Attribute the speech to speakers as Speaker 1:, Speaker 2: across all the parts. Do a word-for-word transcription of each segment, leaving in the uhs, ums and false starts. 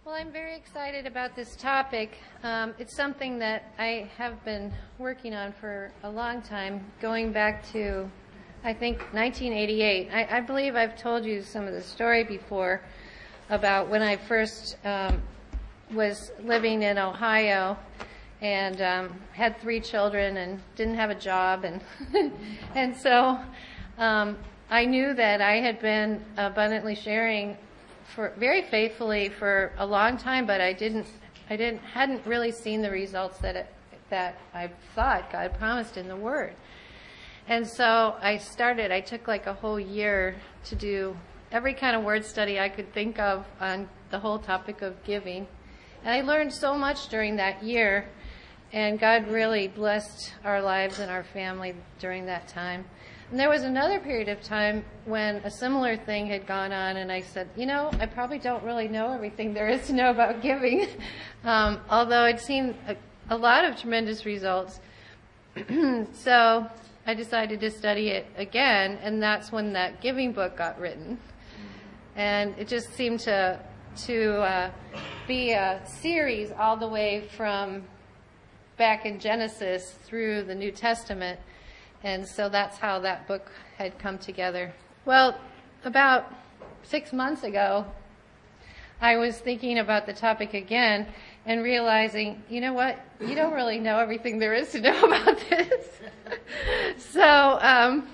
Speaker 1: Well, I'm very excited about this topic. Um, it's something that I have been working on for a long time, going back to, I think, nineteen eighty-eight. I, I believe I've told you some of the story before about when I first um, was living in Ohio and um, had three children and didn't have a job. And, and so um, I knew that I had been abundantly sharing for very faithfully for a long time, but I didn't, I didn't, hadn't really seen the results that it, that I thought God promised in the Word. And so I started. I took like a whole year to do every kind of word study I could think of on the whole topic of giving, and I learned so much during that year. And God really blessed our lives and our family during that time. And there was another period of time when a similar thing had gone on, and I said, you know, I probably don't really know everything there is to know about giving, um, although I'd seen a, a lot of tremendous results. So I decided to study it again, and that's when that giving book got written. And it just seemed to, to uh, be a series all the way from back in Genesis through the New Testament. And so that's how that book had come together. Well, about six months ago, I was thinking about the topic again and realizing, you know what, you don't really know everything there is to know about this. so um,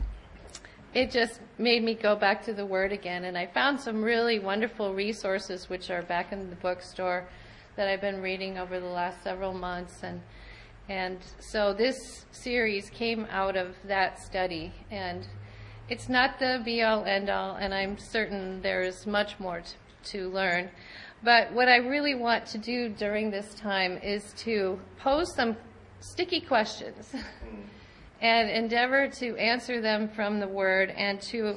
Speaker 1: it just made me go back to the Word again. And I found some really wonderful resources which are back in the bookstore that I've been reading over the last several months. And And so this series came out of that study, and it's not the be-all, end-all, and I'm certain there's much more to, to learn. But what I really want to do during this time is to pose some sticky questions and endeavor to answer them from the Word and to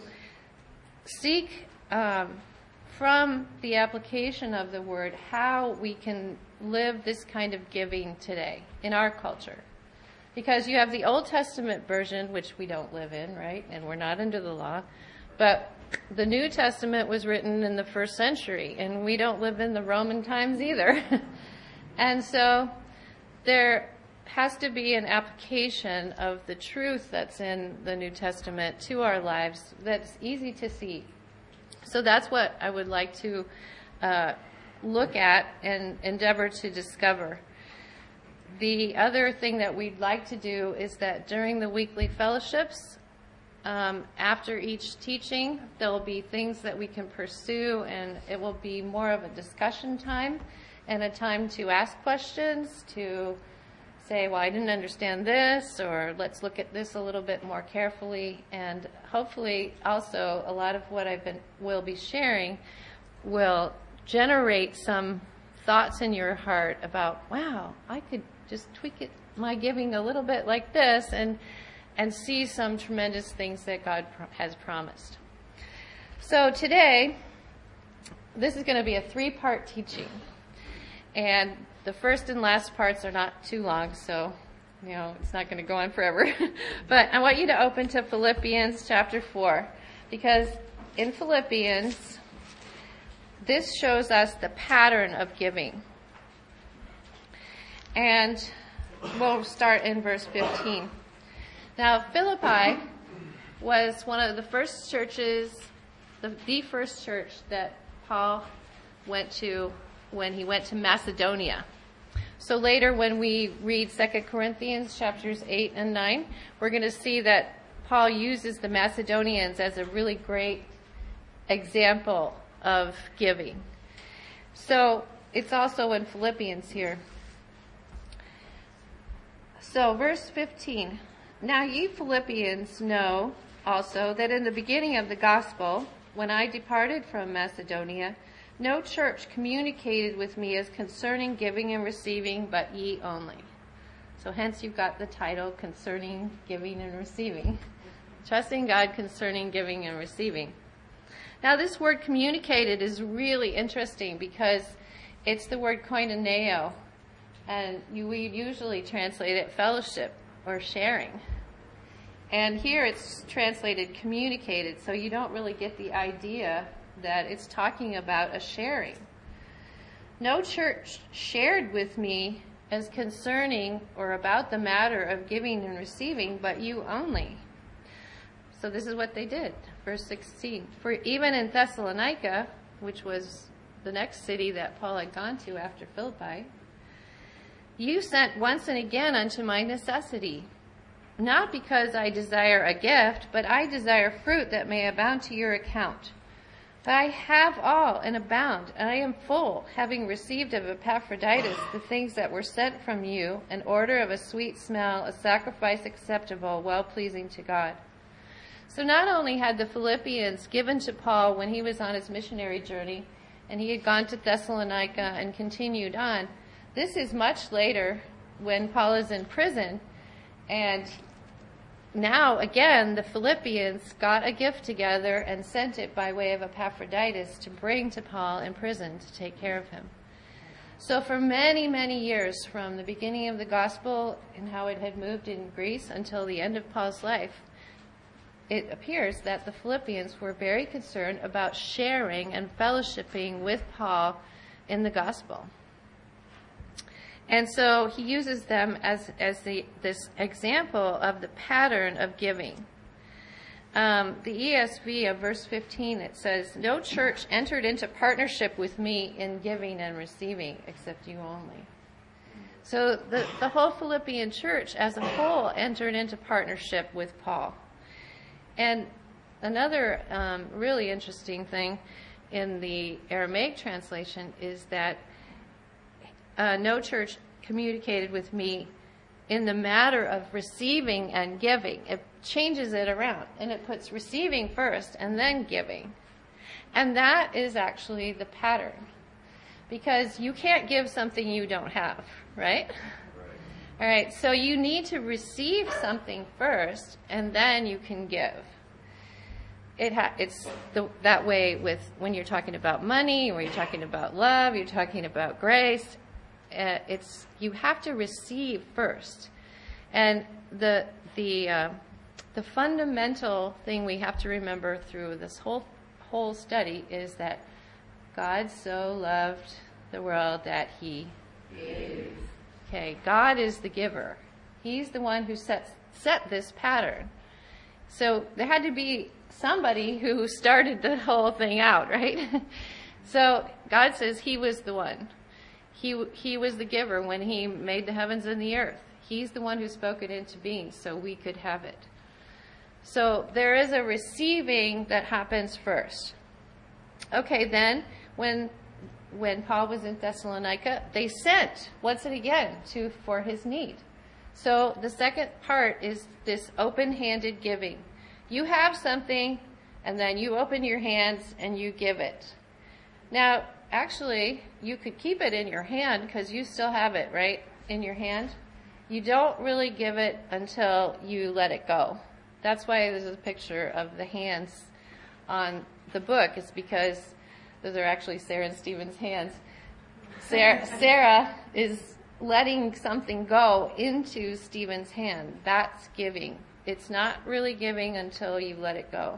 Speaker 1: seek um, from the application of the Word how we can live this kind of giving today in our culture. Because you have the Old Testament version, which we don't live in, right? And we're not under the law. But the New Testament was written in the first century, and we don't live in the Roman times either. And so there has to be an application of the truth that's in the New Testament to our lives that's easy to see. So that's what I would like to uh, look at and endeavor to discover. The other thing that we'd like to do is that during the weekly fellowships, um, after each teaching, there will be things that we can pursue, and it will be more of a discussion time and a time to ask questions, to say, well, I didn't understand this, or let's look at this a little bit more carefully. And hopefully also a lot of what I've been will be sharing will generate some thoughts in your heart about, wow, I could just tweak it, my giving a little bit like this, and and see some tremendous things that God pro- has promised. So today, this is going to be a three-part teaching. And the first and last parts are not too long, so, you know, it's not going to go on forever. But I want you to open to Philippians chapter four, because in Philippians, this shows us the pattern of giving. And we'll start in verse fifteen. Now, Philippi was one of the first churches, the, the first church that Paul went to when he went to Macedonia. So later when we read Second Corinthians chapters eight and nine, we're going to see that Paul uses the Macedonians as a really great example of giving. So it's also in Philippians here. So verse fifteen. Now ye Philippians know also that in the beginning of the gospel, when I departed from Macedonia, no church communicated with me as concerning giving and receiving, but ye only. So hence you've got the title, Concerning Giving and Receiving. Trusting God concerning giving and receiving. Now this word communicated is really interesting because it's the word koinoneo, and you, we usually translate it fellowship or sharing. And here it's translated communicated, so you don't really get the idea that it's talking about a sharing. no church shared with me as concerning or about the matter of giving and receiving, but you only. So this is what they did. Verse sixteen. For even in Thessalonica, which was the next city that Paul had gone to after Philippi, you sent once and again unto my necessity, not because I desire a gift, but I desire fruit that may abound to your account. But I have all and abound, and I am full, having received of Epaphroditus the things that were sent from you, an order of a sweet smell, a sacrifice acceptable, well-pleasing to God. So not only had the Philippians given to Paul when he was on his missionary journey, and he had gone to Thessalonica and continued on, this is much later when Paul is in prison, and now, again, the Philippians got a gift together and sent it by way of Epaphroditus to bring to Paul in prison to take care of him. So for many, many years, from the beginning of the gospel and how it had moved in Greece until the end of Paul's life, it appears that the Philippians were very concerned about sharing and fellowshipping with Paul in the gospel. And so he uses them as, as the, this example of the pattern of giving. Um, the E S V of verse fifteen, it says, no church entered into partnership with me in giving and receiving except you only. So the, the whole Philippian church as a whole entered into partnership with Paul. And another um, really interesting thing in the Aramaic translation is that Uh, no church communicated with me in the matter of receiving and giving. It changes it around, and it puts receiving first and then giving. And that is actually the pattern, because you can't give something you don't have, right? Right. All right, so you need to receive something first, and then you can give. It ha- it's the, that way with when you're talking about money, or you're talking about love, you're talking about grace. Uh, it's you have to receive first, and the the uh, the fundamental thing we have to remember through this whole whole study is that God so loved the world that He gave. Okay, God is the giver. He's the one who sets set this pattern. So there had to be somebody who started the whole thing out, right? So God says He was the one. He he was the giver when He made the heavens and the earth. He's the one who spoke it into being so we could have it. So there is a receiving that happens first. Okay, then when when Paul was in Thessalonica, they sent once and again to for his need. So the second part is this open-handed giving. You have something, and then you open your hands and you give it. Now, actually, you could keep it in your hand because you still have it, right, in your hand. You don't really give it until you let it go. That's why there's a picture of the hands on the book. It's because those are actually Sarah and Stephen's hands. Sarah, Sarah is letting something go into Stephen's hand. That's giving. It's not really giving until you let it go.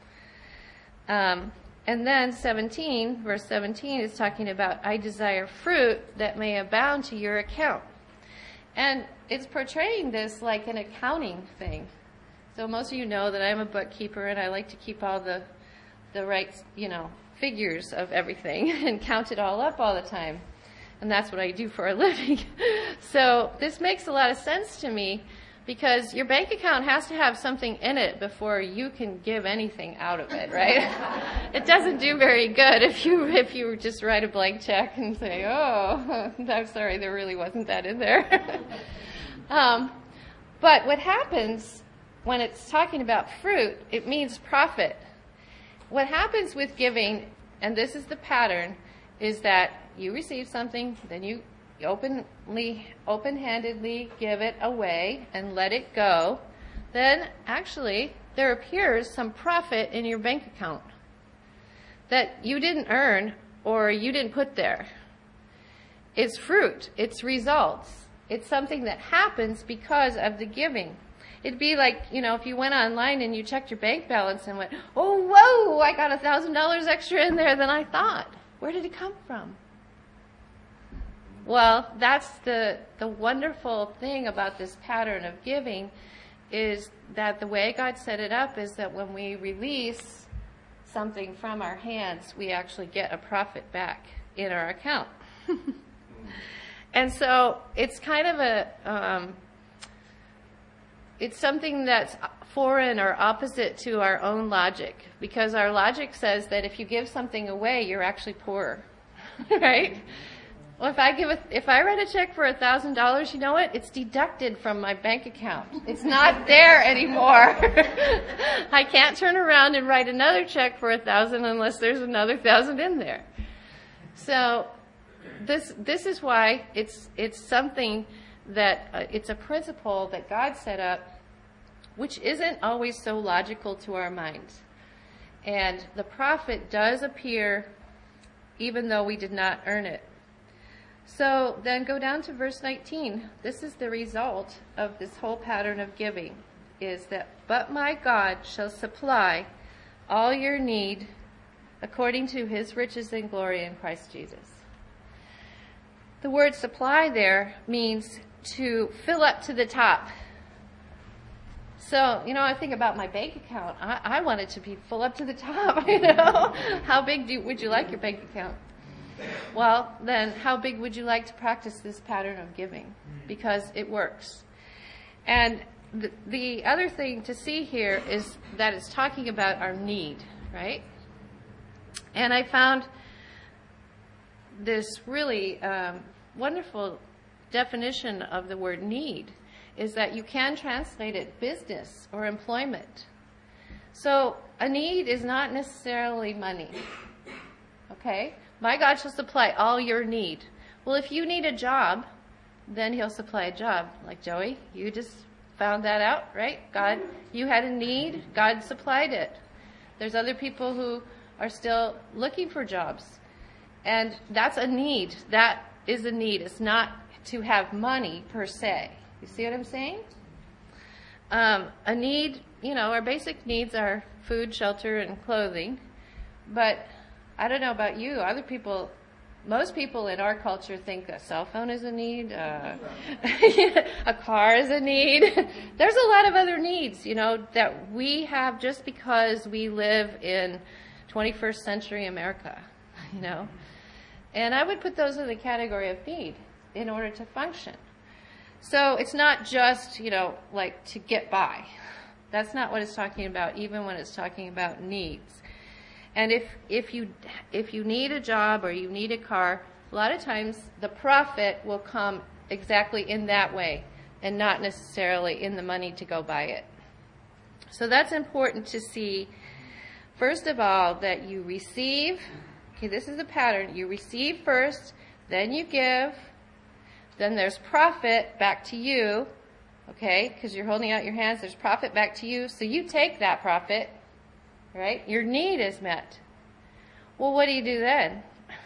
Speaker 1: Um, and then seventeen, verse seventeen is talking about, I desire fruit that may abound to your account. And it's portraying this like an accounting thing. So most of you know that I'm a bookkeeper and I like to keep all the the right, you know, figures of everything and count it all up all the time. And that's what I do for a living. So this makes a lot of sense to me because your bank account has to have something in it before you can give anything out of it, right? It doesn't do very good if you if you just write a blank check and say, oh, I'm sorry, there really wasn't that in there. um, but what happens when it's talking about fruit, it means profit. What happens with giving, and this is the pattern, is that you receive something, then you openly, open-handedly give it away and let it go. Then, actually, there appears some profit in your bank account that you didn't earn or you didn't put there. It's fruit. It's results. It's something that happens because of the giving. It'd be like, you know, if you went online and you checked your bank balance and went, oh, whoa, I got one thousand dollars extra in there than I thought. Where did it come from? Well, that's the, the wonderful thing about this pattern of giving, is that the way God set it up is that when we release something from our hands, we actually get a profit back in our account. And so it's kind of a, um, it's something that's foreign or opposite to our own logic, because our logic says that if you give something away, you're actually poorer, right? Well, if I give a, if I write a check for a thousand dollars, you know what? It's deducted from my bank account. It's not there anymore. I can't turn around and write another check for a thousand unless there's another thousand in there. So this this is why it's it's something that uh, it's a principle that God set up, which isn't always so logical to our minds. And the profit does appear even though we did not earn it. So then go down to verse nineteen. This is the result of this whole pattern of giving, is that, but my God shall supply all your need according to his riches and glory in Christ Jesus. The word supply there means to fill up to the top. So, you know, I think about my bank account. I, I want it to be full up to the top, you know. How big do, would you like your bank account? Well, then how big would you like to practice this pattern of giving? Because it works. And the, the other thing to see here is that it's talking about our need, right? And I found this really um, wonderful definition of the word need, is that you can translate it business or employment. So a need is not necessarily money, okay? My God shall supply all your need. Well, if you need a job, then he'll supply a job. Like Joey, you just found that out, right? God, you had a need, God supplied it. There's other people who are still looking for jobs. And that's a need. That is a need. It's not to have money per se. You see what I'm saying? Um, a need, you know, our basic needs are food, shelter, and clothing. But I don't know about you. Other people, most people in our culture think a cell phone is a need, uh, a car is a need. There's a lot of other needs, you know, that we have just because we live in twenty-first century America, you know. And I would put those in the category of need in order to function. So it's not just, you know, like to get by. That's not what it's talking about, even when it's talking about needs. And if if you if you need a job or you need a car, a lot of times the profit will come exactly in that way and not necessarily in the money to go buy it. So that's important to see. First of all, that you receive. Okay, this is the pattern. You receive first, then you give, then there's profit back to you, okay, because you're holding out your hands. There's profit back to you, so you take that profit. Right? Your need is met. Well, what do you do then?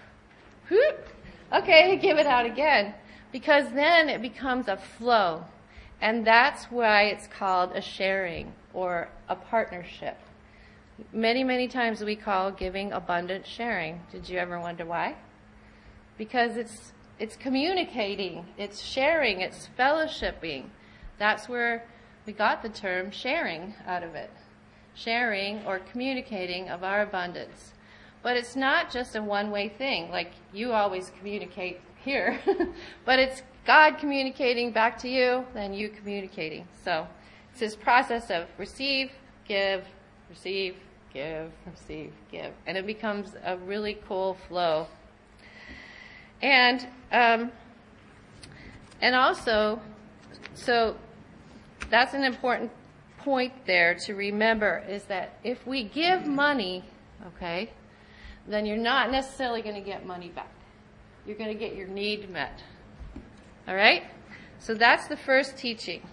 Speaker 1: Okay, give it out again. Because then it becomes a flow. And that's why it's called a sharing or a partnership. Many, many times we call giving abundant sharing. Did you ever wonder why? Because it's it's communicating, it's sharing, it's fellowshipping. That's where we got the term sharing out of it. Sharing or communicating of our abundance. But it's not just a one-way thing, like you always communicate here, but it's God communicating back to you, then you communicating. So it's this process of receive, give, receive, give, receive, give, and it becomes a really cool flow. And um, and also, so that's an important point there to remember, is that if we give money, okay, then you're not necessarily going to get money back. You're going to get your need met. All right? So that's the first teaching.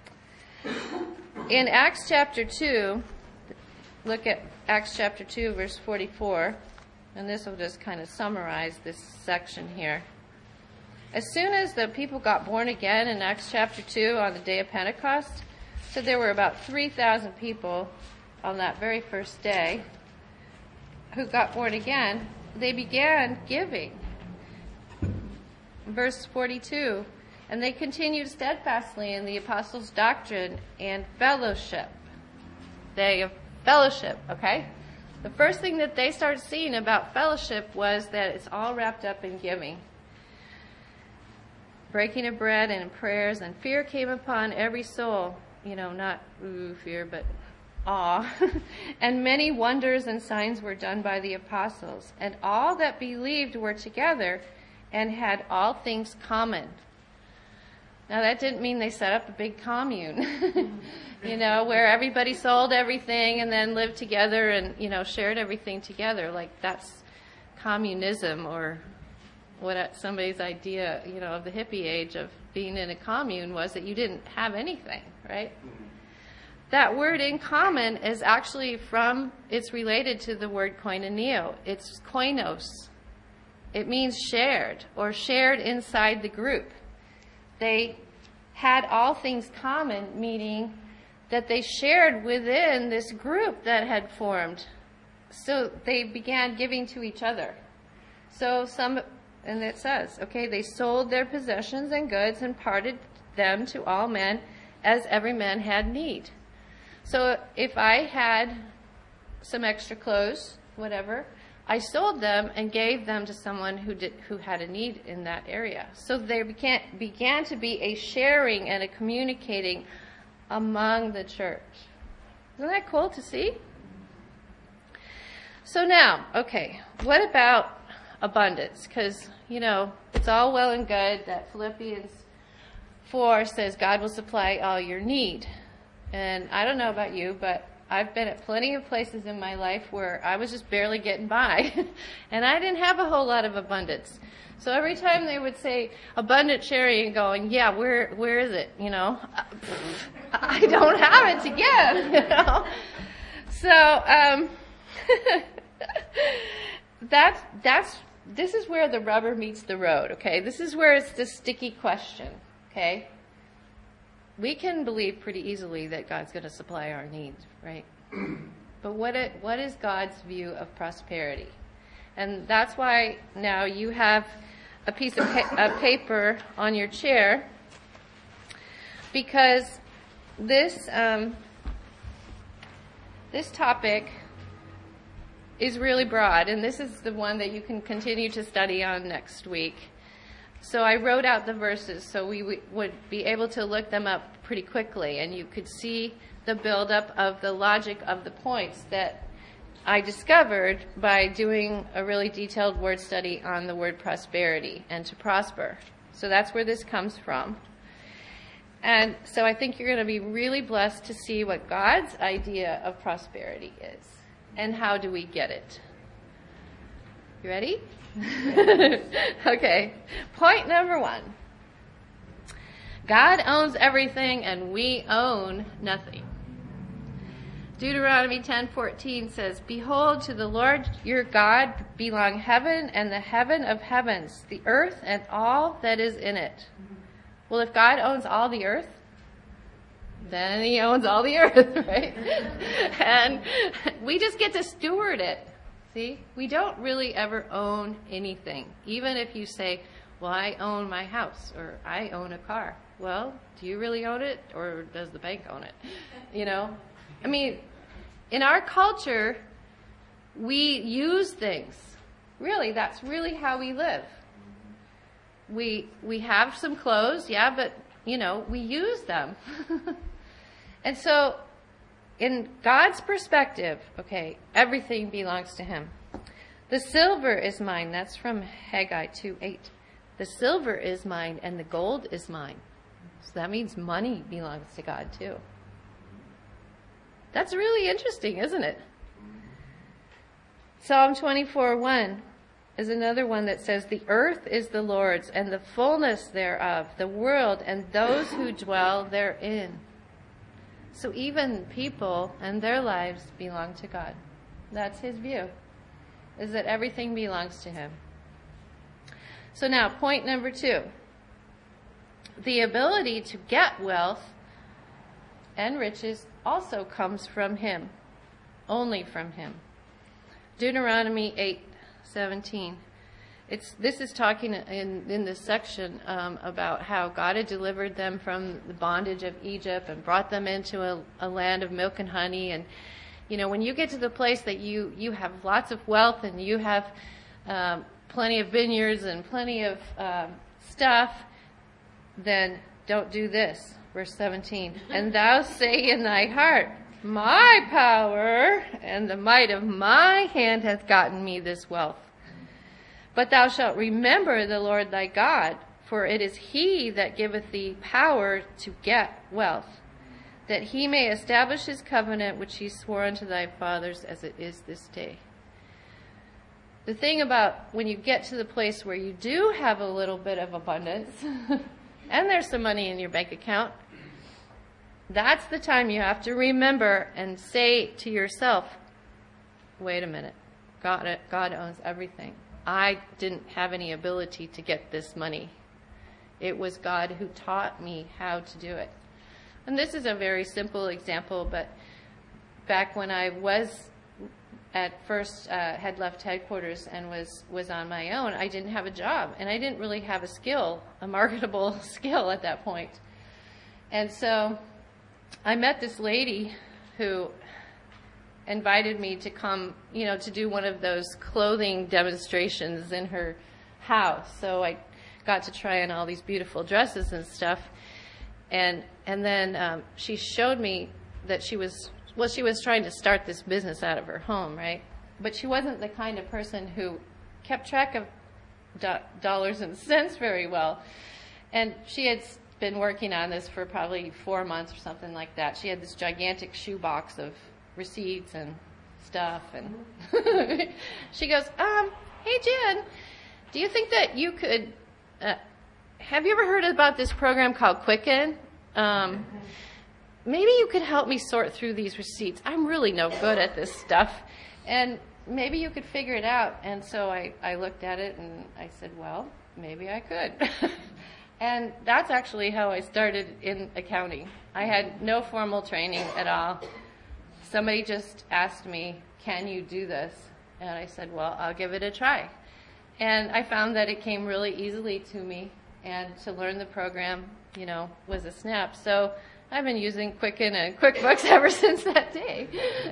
Speaker 1: In Acts chapter two, look at Acts chapter two, verse forty-four, and this will just kind of summarize this section here. As soon as the people got born again in Acts chapter two on the day of Pentecost, so there were about three thousand people on that very first day who got born again. They began giving. verse forty-two, and they continued steadfastly in the apostles' doctrine and fellowship. They have fellowship, okay? The first thing that they started seeing about fellowship was that it's all wrapped up in giving. Breaking of bread and in prayers, and fear came upon every soul. You know, not ooh, fear, but awe. And many wonders and signs were done by the apostles. And all that believed were together and had all things common. Now, that didn't mean they set up a big commune, you know, where everybody sold everything and then lived together and, you know, shared everything together. Like, that's communism, or what somebody's idea, you know, of the hippie age of being in a commune was that you didn't have anything, right? That word in common is actually from, it's related to the word koinoneo. It's koinos. It means shared, or shared inside the group. They had all things common, meaning that they shared within this group that had formed. So they began giving to each other. So some, and it says, okay, they sold their possessions and goods and parted them to all men as every man had need. So if I had some extra clothes, whatever, I sold them and gave them to someone who did, who had a need in that area. So there began, began to be a sharing and a communicating among the church. Isn't that cool to see? So now, okay, what about abundance? Because, you know, it's all well and good that Philippians four says God will supply all your need. And I don't know about you, but I've been at plenty of places in my life where I was just barely getting by, and I didn't have a whole lot of abundance. So every time they would say abundant sharing, going, yeah, where where is it? You know, I don't have it to give. You know, so um, that's that's this is where the rubber meets the road. Okay, this is where it's the sticky question. Okay. We can believe pretty easily that God's going to supply our needs, right? But what it, what is God's view of prosperity? And that's why now you have a piece of pa- a paper on your chair, because this um, this topic is really broad, and this is the one that you can continue to study on next week. So I wrote out the verses so we w- would be able to look them up pretty quickly, and you could see the buildup of the logic of the points that I discovered by doing a really detailed word study on the word prosperity and to prosper. So that's where this comes from. And so I think you're going to be really blessed to see what God's idea of prosperity is and how do we get it. You ready? Okay. Point number one. God owns everything and we own nothing. Deuteronomy ten fourteen says, behold, to the Lord your God belong heaven and the heaven of heavens, the earth and all that is in it. Well, if God owns all the earth, then he owns all the earth, right? And we just get to steward it. See, we don't really ever own anything. Even if you say, well, I own my house or I own a car. Well, do you really own it or does the bank own it? You know, I mean, in our culture, we use things. Really, that's really how we live. We we have some clothes, yeah, but, you know, we use them. And so, in God's perspective, okay, everything belongs to him. The silver is mine. That's from Haggai two eight. The silver is mine and the gold is mine. So that means money belongs to God too. That's really interesting, isn't it? Psalm twenty-four one is another one that says, the earth is the Lord's and the fullness thereof, the world and those who dwell therein. So even people and their lives belong to God. That's his view, is that everything belongs to him. So now, point number two. The ability to get wealth and riches also comes from him, only from him. Deuteronomy eight seventeen. it's this is talking in, in this section um, about how God had delivered them from the bondage of Egypt and brought them into a, a land of milk and honey. And, you know, when you get to the place that you, you have lots of wealth and you have um, plenty of vineyards and plenty of um, stuff, then don't do this. Verse seventeen, and thou say in thy heart, my power and the might of my hand hath gotten me this wealth. But thou shalt remember the Lord thy God, for it is he that giveth thee power to get wealth, that he may establish his covenant which he swore unto thy fathers as it is this day. The thing about when you get to the place where you do have a little bit of abundance, and there's some money in your bank account, that's the time you have to remember and say to yourself, wait a minute, God, God owns everything. I didn't have any ability to get this money. It was God who taught me how to do it. And this is a very simple example, but back when I was at first uh, had left headquarters and was, was on my own, I didn't have a job, and I didn't really have a skill, a marketable skill at that point. And so I met this lady who invited me to come, you know, to do one of those clothing demonstrations in her house. So I got to try on all these beautiful dresses and stuff. And and then um, she showed me that she was, well, she was trying to start this business out of her home, right? But she wasn't the kind of person who kept track of do- dollars and cents very well. And she had been working on this for probably four months or something like that. She had this gigantic shoebox of receipts and stuff, and she goes, um, hey Jen, do you think that you could, uh, have you ever heard about this program called Quicken? Um, maybe you could help me sort through these receipts. I'm really no good at this stuff, and maybe you could figure it out. And so I, I looked at it and I said, well, maybe I could. And that's actually how I started in accounting. I had no formal training at all. Somebody just asked me, can you do this? And I said, well, I'll give it a try. And I found that it came really easily to me, and to learn the program, you know, was a snap. So I've been using Quicken and QuickBooks ever since that day.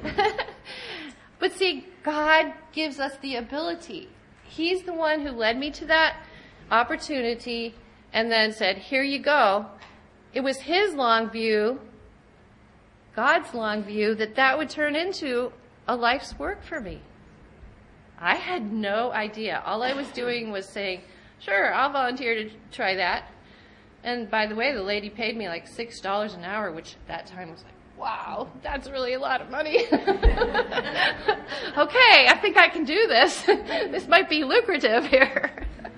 Speaker 1: But see, God gives us the ability. He's the one who led me to that opportunity and then said, here you go. It was his long view, God's long view, that that would turn into a life's work for me. I had no idea. All I was doing was saying, sure, I'll volunteer to try that. And by the way, the lady paid me like six dollars an hour, which at that time was like, wow, that's really a lot of money. Okay, I think I can do this. This might be lucrative here.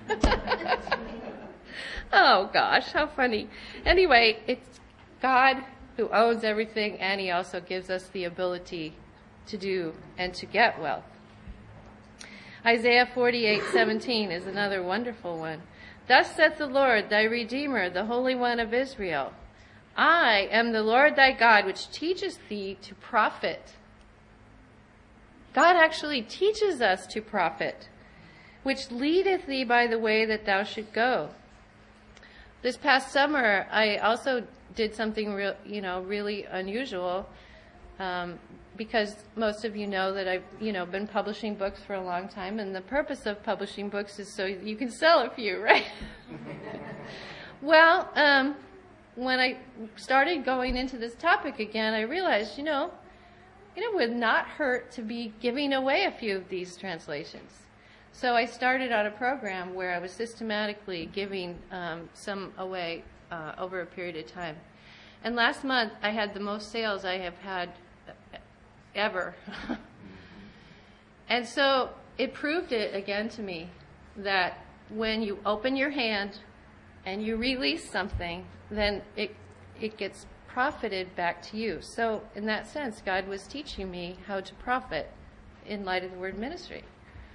Speaker 1: Oh gosh, how funny. Anyway, it's God who owns everything, and he also gives us the ability to do and to get wealth. Isaiah forty-eight seventeen is another wonderful one. Thus saith the Lord, thy Redeemer, the Holy One of Israel. I am the Lord thy God, which teacheth thee to profit. God actually teaches us to profit, which leadeth thee by the way that thou should go. This past summer, I also did something real, you know, really unusual, um, because most of you know that I've, you know, been publishing books for a long time, and the purpose of publishing books is so you can sell a few, right? Well, um, when I started going into this topic again, I realized, you know, it would not hurt to be giving away a few of these translations. So I started on a program where I was systematically giving um, some away uh, over a period of time. And last month, I had the most sales I have had ever. And so it proved it again to me that when you open your hand and you release something, then it it gets profited back to you. So in that sense, God was teaching me how to profit in light of the word ministry.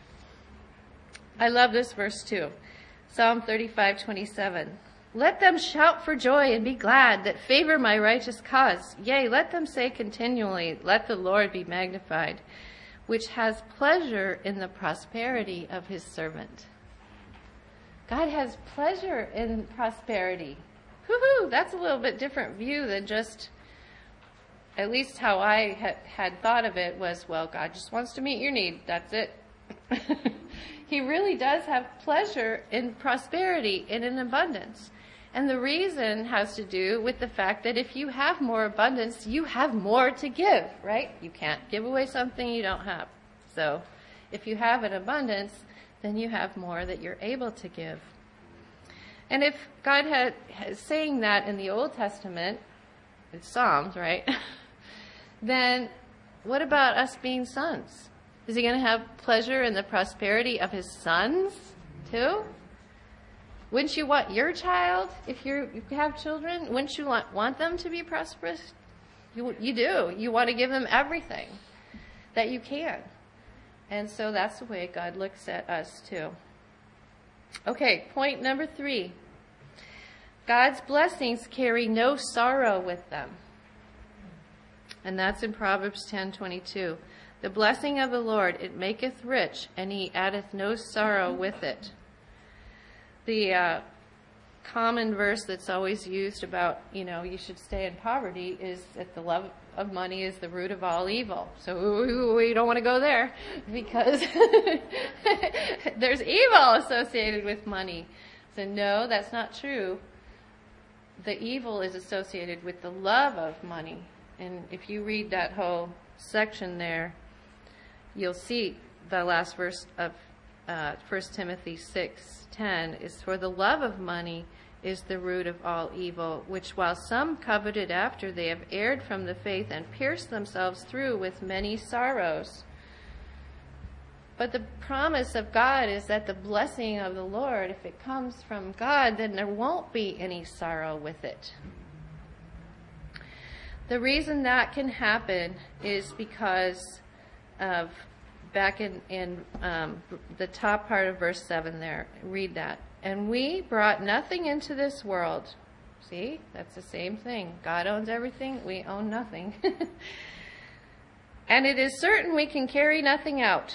Speaker 1: I love this verse too. Psalm thirty-five twenty-seven. Let them shout for joy and be glad that favor my righteous cause. Yea, let them say continually, let the Lord be magnified, which has pleasure in the prosperity of his servant. God has pleasure in prosperity. Woohoo! That's a little bit different view than just, at least how I had, had thought of it was, well, God just wants to meet your need. That's it. He really does have pleasure in prosperity and in abundance. And the reason has to do with the fact that if you have more abundance, you have more to give, right? You can't give away something you don't have. So if you have an abundance, then you have more that you're able to give. And if God had, had saying that in the Old Testament, it's Psalms, right? Then what about us being sons? Is he going to have pleasure in the prosperity of his sons too? Wouldn't you want your child, if you're, you have children, wouldn't you want, want them to be prosperous? You, you do. You want to give them everything that you can. And so that's the way God looks at us too. Okay, point number three. God's blessings carry no sorrow with them. And that's in Proverbs ten twenty-two. The blessing of the Lord, it maketh rich, and he addeth no sorrow with it. The uh, common verse that's always used about, you know, you should stay in poverty is that the love of money is the root of all evil. So we don't want to go there because there's evil associated with money. So no, that's not true. The evil is associated with the love of money. And if you read that whole section there, you'll see the last verse of uh, First Timothy six ten is, for the love of money is the root of all evil, which while some coveted after, they have erred from the faith and pierced themselves through with many sorrows. But the promise of God is that the blessing of the Lord, if it comes from God, then there won't be any sorrow with it. The reason that can happen is because of, back in, in um, the top part of verse seven there, read that. And we brought nothing into this world. See, that's the same thing. God owns everything, we own nothing. And it is certain we can carry nothing out.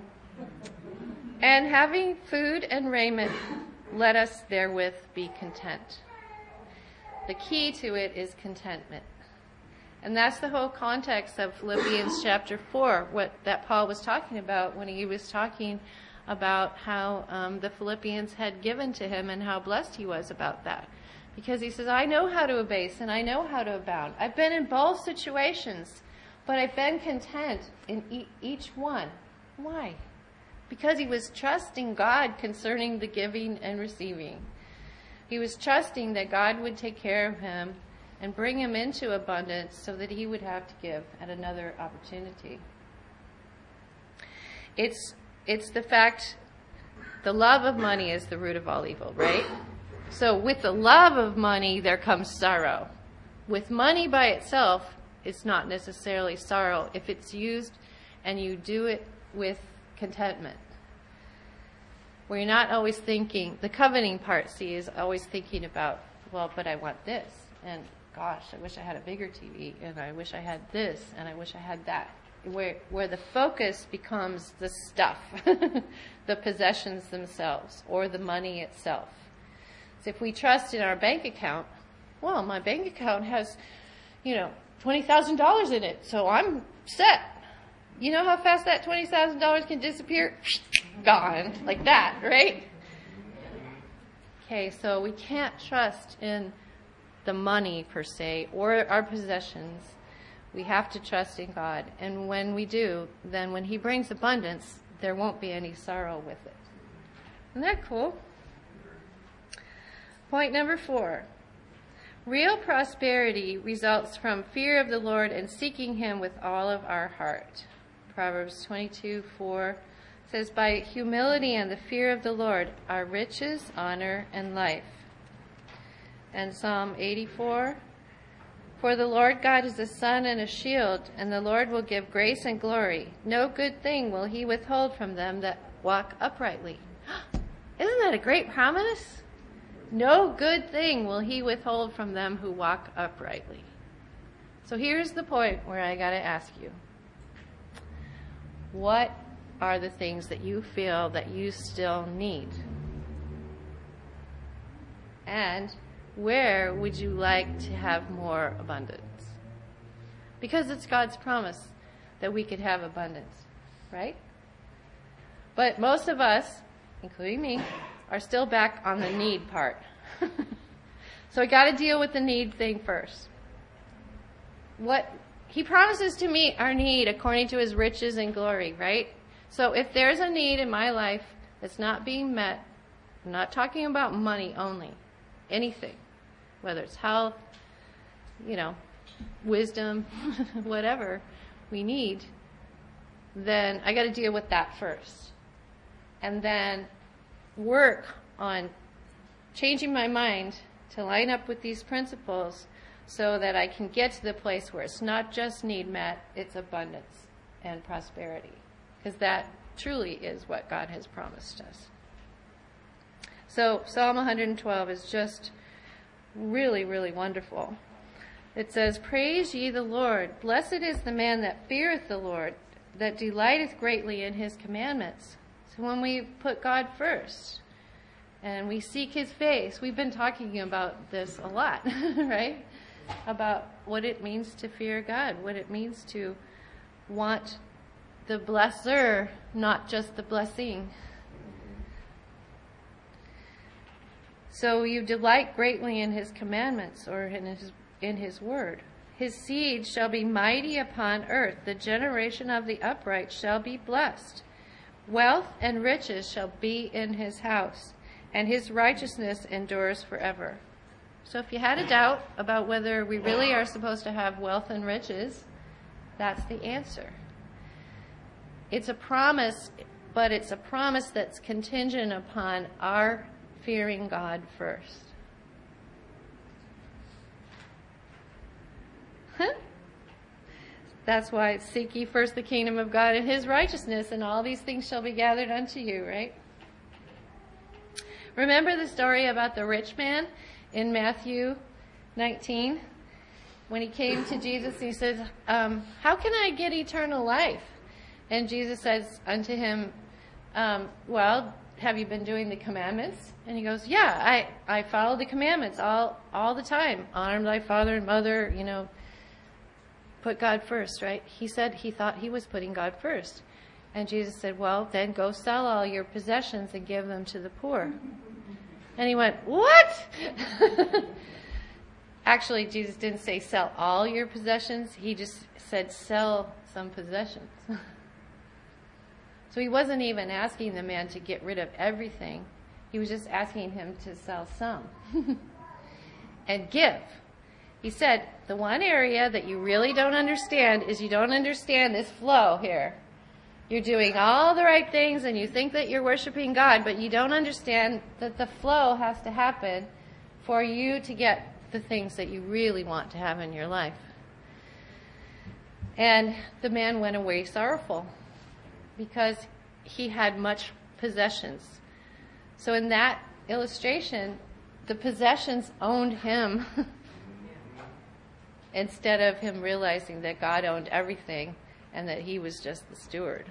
Speaker 1: And having food and raiment, let us therewith be content. The key to it is contentment. And that's the whole context of Philippians chapter four, what that Paul was talking about when he was talking about how um, the Philippians had given to him and how blessed he was about that. Because he says, I know how to abase and I know how to abound. I've been in both situations, but I've been content in e- each one. Why? Because he was trusting God concerning the giving and receiving. He was trusting that God would take care of him and bring him into abundance so that he would have to give at another opportunity. It's it's the fact, the love of money is the root of all evil, right? So with the love of money, there comes sorrow. With money by itself, it's not necessarily sorrow if it's used and you do it with contentment. Where you're not always thinking, the coveting part, see, is always thinking about, well, but I want this, and gosh, I wish I had a bigger T V, and I wish I had this, and I wish I had that. Where where the focus becomes the stuff, the possessions themselves, or the money itself. So if we trust in our bank account, well, my bank account has, you know, twenty thousand dollars in it, so I'm set. You know how fast that twenty thousand dollars can disappear? Gone, like that, right? Okay, so we can't trust in the money per se or our possessions. We have to trust in God. And when we do, then when he brings abundance, there won't be any sorrow with it. Isn't that cool? Point number four. Real prosperity results from fear of the Lord and seeking him with all of our heart. Proverbs twenty-two four says, by humility and the fear of the Lord are riches, honor, and life. And Psalm eighty-four, for the Lord God is a sun and a shield, and the Lord will give grace and glory. No good thing will he withhold from them that walk uprightly. Isn't that a great promise? No good thing will he withhold from them who walk uprightly. So here's the point where I got to ask you. What are the things that you feel that you still need? And where would you like to have more abundance? Because it's God's promise that we could have abundance, right? But most of us, including me, are still back on the need part. So I got to deal with the need thing first. What he promises to meet our need according to his riches and glory, right? So if there's a need in my life that's not being met, I'm not talking about money only, anything, whether it's health, you know, wisdom, whatever we need, then I got to deal with that first. And then work on changing my mind to line up with these principles so that I can get to the place where it's not just need met, it's abundance and prosperity. Because that truly is what God has promised us. So Psalm one hundred twelve is just really, really wonderful. It says, "Praise ye the Lord. Blessed is the man that feareth the Lord, that delighteth greatly in his commandments." So when we put God first and we seek his face, we've been talking about this a lot, right? About what it means to fear God, what it means to want the blesser, not just the blessing. So you delight greatly in his commandments, or in his in his word. His seed shall be mighty upon earth. The generation of the upright shall be blessed. Wealth and riches shall be in his house, and his righteousness endures forever. So if you had a doubt about whether we really are supposed to have wealth and riches, that's the answer. It's a promise, but it's a promise that's contingent upon our fearing God first. Huh? That's why seek ye first the kingdom of God and his righteousness, and all these things shall be gathered unto you, right? Remember the story about the rich man in Matthew nineteen? When he came to Jesus, he said, um, how can I get eternal life? And Jesus says unto him, um, well, have you been doing the commandments? And he goes, yeah, I, I follow the commandments all, all the time. Honor thy father and mother, you know, put God first, right? He said he thought he was putting God first. And Jesus said, well, then go sell all your possessions and give them to the poor. And he went, what? Actually, Jesus didn't say sell all your possessions. He just said sell some possessions. So he wasn't even asking the man to get rid of everything. He was just asking him to sell some and give. He said, the one area that you really don't understand is you don't understand this flow here. You're doing all the right things and you think that you're worshiping God, but you don't understand that the flow has to happen for you to get the things that you really want to have in your life. And the man went away sorrowful because he had much possessions. So in that illustration, the possessions owned him instead of him realizing that God owned everything and that he was just the steward.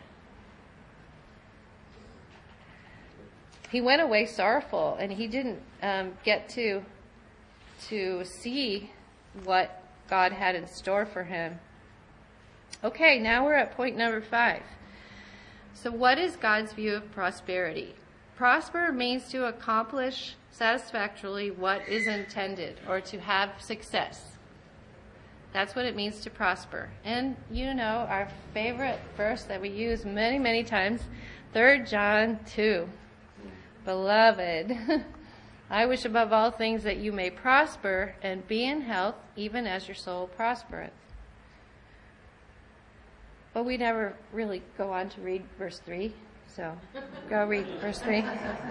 Speaker 1: He went away sorrowful, and he didn't um, get to to see what God had in store for him. Okay, now we're at point number five. So what is God's view of prosperity? Prosper means to accomplish satisfactorily what is intended, or to have success. That's what it means to prosper. And you know our favorite verse that we use many, many times, Third John two. Beloved, I wish above all things that you may prosper and be in health, even as your soul prospereth. But we never really go on to read verse three, so go read verse three.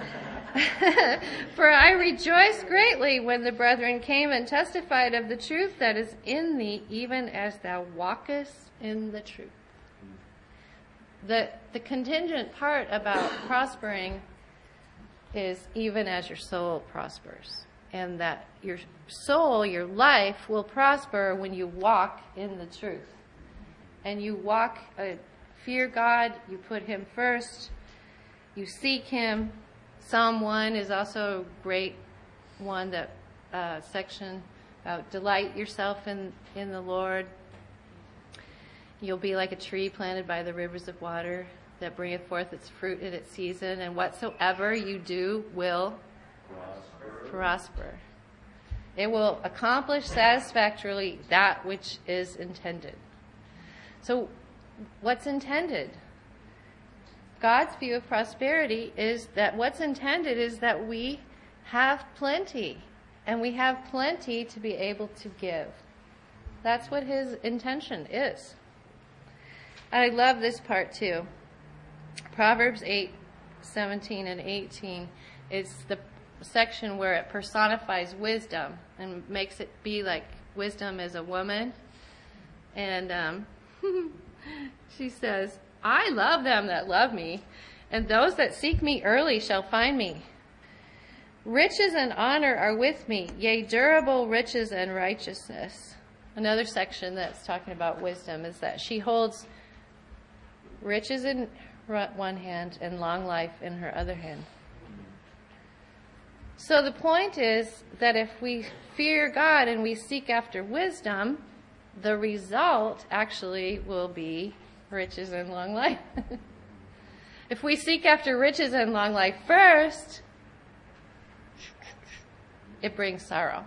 Speaker 1: For I rejoiced greatly when the brethren came and testified of the truth that is in thee, even as thou walkest in the truth. The, the contingent part about prospering is even as your soul prospers. And that your soul, your life, will prosper when you walk in the truth. And you walk, uh, fear God, you put him first, you seek him. Psalm one is also a great one that uh, section about delight yourself in, in the Lord. You'll be like a tree planted by the rivers of water that bringeth forth its fruit in its season, and whatsoever you do will prosper. prosper. It will accomplish satisfactorily that which is intended. So, what's intended? God's view of prosperity is that what's intended is that we have plenty, and we have plenty to be able to give. That's what his intention is. I love this part too. Proverbs eight, seventeen and eighteen is the section where it personifies wisdom and makes it be like wisdom is a woman. And um, she says, I love them that love me, and those that seek me early shall find me. Riches and honor are with me, yea, durable riches and righteousness. Another section that's talking about wisdom is that she holds riches in one hand and long life in her other hand. So the point is that if we fear God and we seek after wisdom, the result actually will be riches and long life. If we seek after riches and long life first, it brings sorrow.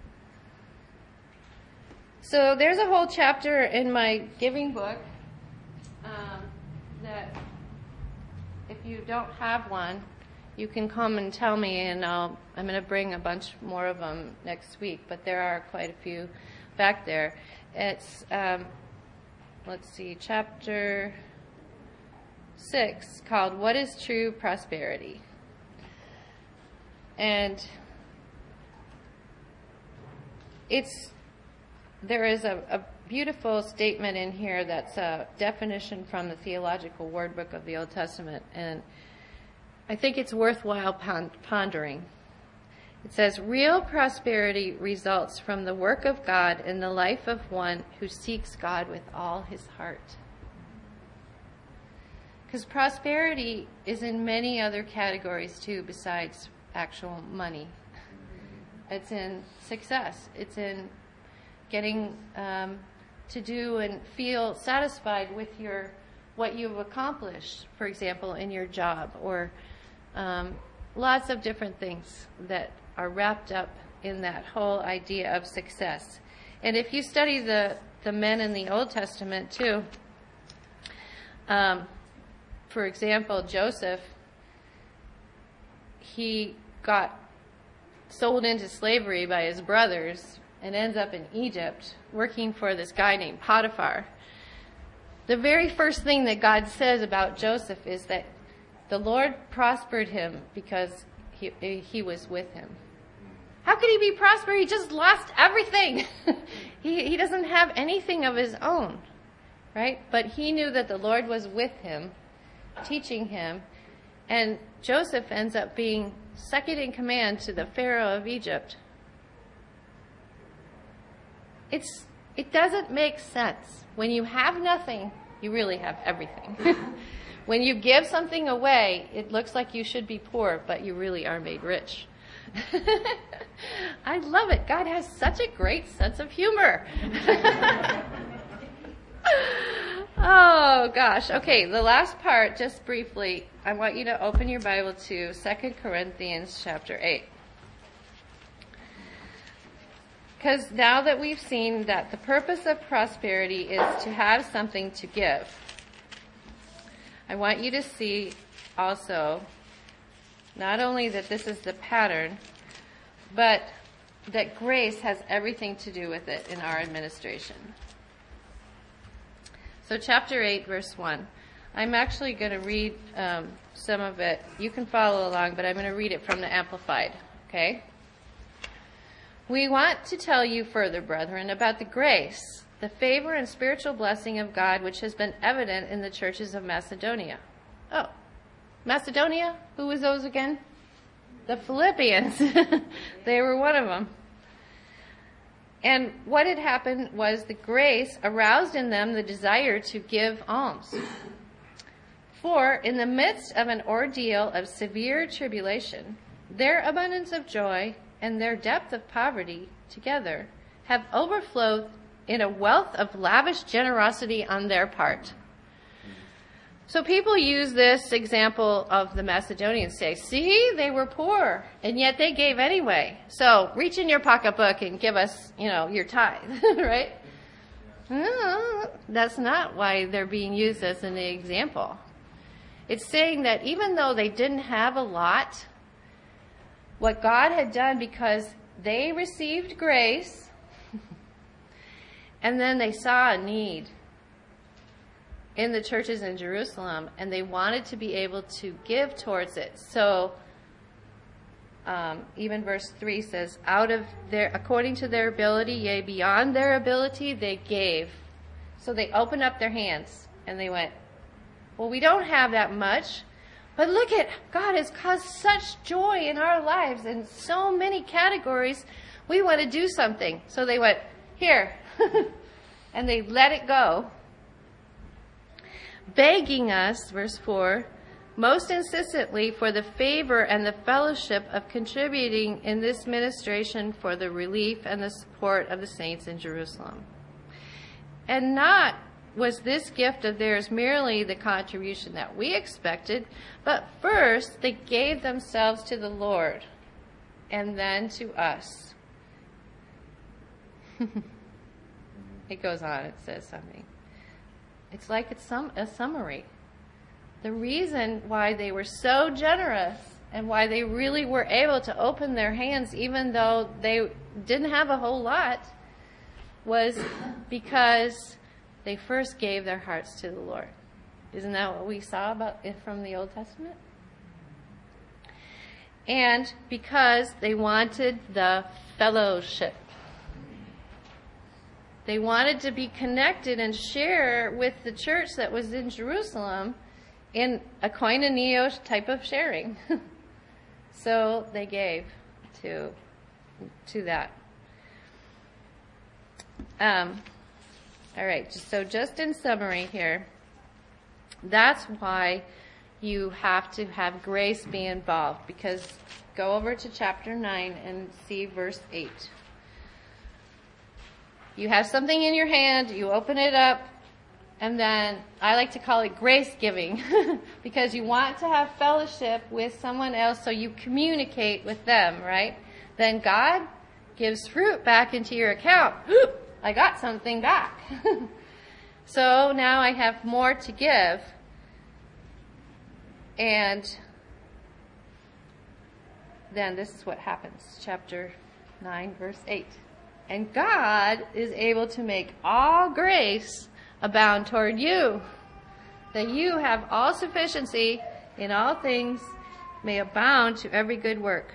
Speaker 1: So there's a whole chapter in my giving book um, that if you don't have one, you can come and tell me, and I'll, I'm going to bring a bunch more of them next week, but there are quite a few back there. It's, um, let's see, chapter six, called What is True Prosperity? And it's, there is a, a beautiful statement in here that's a definition from the Theological Word Book of the Old Testament, and I think it's worthwhile pondering. It says, real prosperity results from the work of God in the life of one who seeks God with all his heart. Because prosperity is in many other categories too besides actual money. It's in success. It's in getting um, to do and feel satisfied with your what you've accomplished, for example, in your job, or um, lots of different things that are wrapped up in that whole idea of success. And if you study the, the men in the Old Testament too, um, for example, Joseph, he got sold into slavery by his brothers and ends up in Egypt working for this guy named Potiphar. The very first thing that God says about Joseph is that the Lord prospered him because he, he was with him. How could he be prosperous? He just lost everything. he, he doesn't have anything of his own, right? But he knew that the Lord was with him, teaching him, and Joseph ends up being second in command to the Pharaoh of Egypt. It's it doesn't make sense. When you have nothing, you really have everything. When you give something away, it looks like you should be poor, but you really are made rich. I love it. God has such a great sense of humor. Oh, gosh. Okay, the last part, just briefly, I want you to open your Bible to Second Corinthians chapter eight. Because now that we've seen that the purpose of prosperity is to have something to give, I want you to see also not only that this is the pattern, but that grace has everything to do with it in our administration. So chapter eight, verse one. I'm actually going to read um, some of it. You can follow along, but I'm going to read it from the Amplified, okay? We want to tell you further, brethren, about the grace, the favor and spiritual blessing of God which has been evident in the churches of Macedonia. Oh, Macedonia? Who was those again? The Philippians. They were one of them. And what had happened was the grace aroused in them the desire to give alms. For in the midst of an ordeal of severe tribulation, their abundance of joy and their depth of poverty together have overflowed in a wealth of lavish generosity on their part. So people use this example of the Macedonians, say, see, they were poor, and yet they gave anyway. So reach in your pocketbook and give us, you know, your tithe, right? No, that's not why they're being used as an example. It's saying that even though they didn't have a lot, what God had done, because they received grace, and then they saw a need in the churches in Jerusalem, and they wanted to be able to give towards it. So um, even verse three says, out of their, according to their ability, yea, beyond their ability, they gave. So they opened up their hands, and they went, well, we don't have that much, but look at, God has caused such joy in our lives in so many categories. We want to do something. So they went, here, and they let it go. Begging us, verse four, most insistently for the favor and the fellowship of contributing in this ministration for the relief and the support of the saints in Jerusalem. And not was this gift of theirs merely the contribution that we expected, but first they gave themselves to the Lord, and then to us. It goes on, it says something. It's like it's some, a summary. The reason why they were so generous and why they really were able to open their hands even though they didn't have a whole lot was because they first gave their hearts to the Lord. Isn't that what we saw about it from the Old Testament? And because they wanted the fellowship. They wanted to be connected and share with the church that was in Jerusalem in a koinonia type of sharing. So they gave to, to that. Um, all right, so just in summary here, that's why you have to have grace be involved, because go over to chapter nine and see verse eight. You have something in your hand, you open it up, and then I like to call it grace giving because you want to have fellowship with someone else so you communicate with them, right? Then God gives fruit back into your account. I got something back. So now I have more to give. And then this is what happens. Chapter nine, verse eight. And God is able to make all grace abound toward you, that you have all sufficiency in all things, may abound to every good work.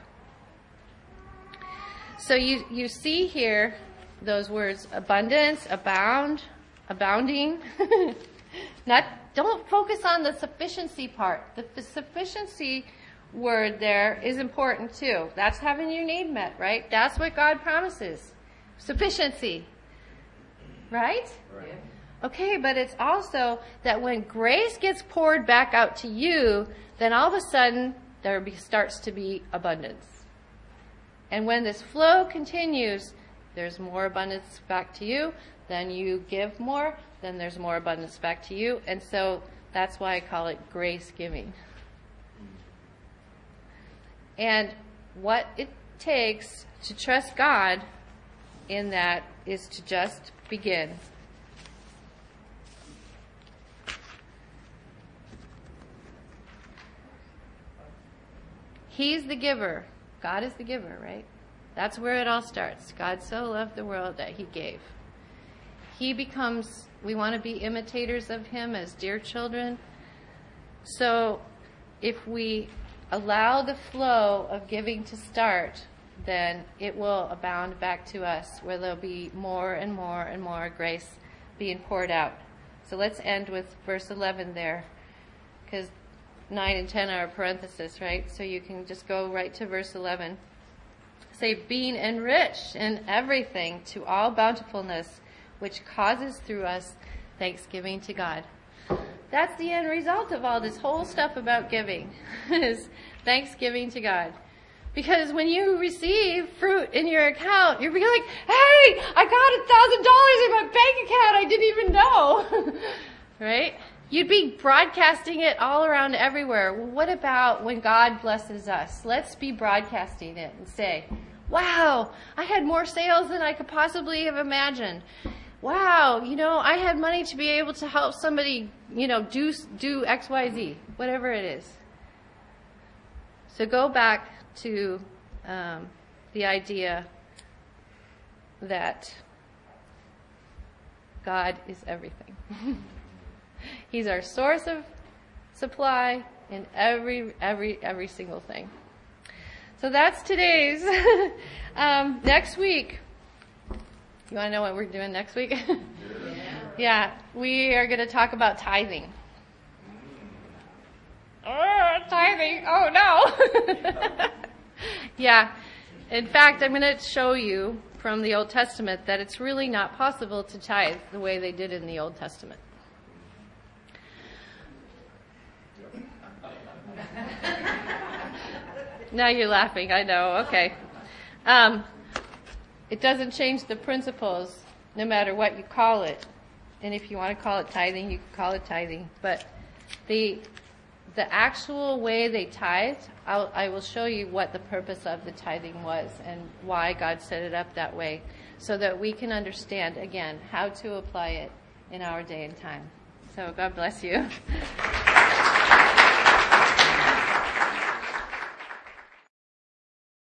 Speaker 1: So you, you see here those words, abundance, abound, abounding. Not, don't focus on the sufficiency part. The, the sufficiency word there is important too. That's having your need met, right? That's what God promises. Sufficiency. Right? Right. Okay, but it's also that when grace gets poured back out to you, then all of a sudden there be, starts to be abundance. And when this flow continues, there's more abundance back to you, then you give more, then there's more abundance back to you. And so that's why I call it grace giving. And what it takes to trust God in that is to just begin. He's the giver. God is the giver, right? That's where it all starts. God so loved the world that he gave. He becomes, we want to be imitators of him as dear children. So if we allow the flow of giving to start, then it will abound back to us, where there'll be more and more and more grace being poured out. So let's end with verse eleven there, because nine and ten are a parenthesis, right? So you can just go right to verse eleven. Say, being enriched in everything to all bountifulness, which causes through us thanksgiving to God. That's the end result of all this whole stuff about giving, is thanksgiving to God. Because when you receive fruit in your account, you're being like, hey, I got a thousand dollars in my bank account. I didn't even know. Right? You'd be broadcasting it all around everywhere. Well, what about when God blesses us? Let's be broadcasting it and say, wow, I had more sales than I could possibly have imagined. Wow, you know, I had money to be able to help somebody, you know, do do X, Y, Z, whatever it is. So go back to um, the idea that God is everything. He's our source of supply in every every every single thing. So that's today's. um, next week, you want to know what we're doing next week? Yeah. Yeah, we are going to talk about tithing. Oh, tithing. Oh, no. Yeah. In fact, I'm going to show you from the Old Testament that it's really not possible to tithe the way they did in the Old Testament. Now you're laughing. I know. Okay. Um, it doesn't change the principles no matter what you call it. And if you want to call it tithing, you can call it tithing. But the the actual way they tithed, I'll, I will show you what the purpose of the tithing was and why God set it up that way, so that we can understand, again, how to apply it in our day and time. So God bless you.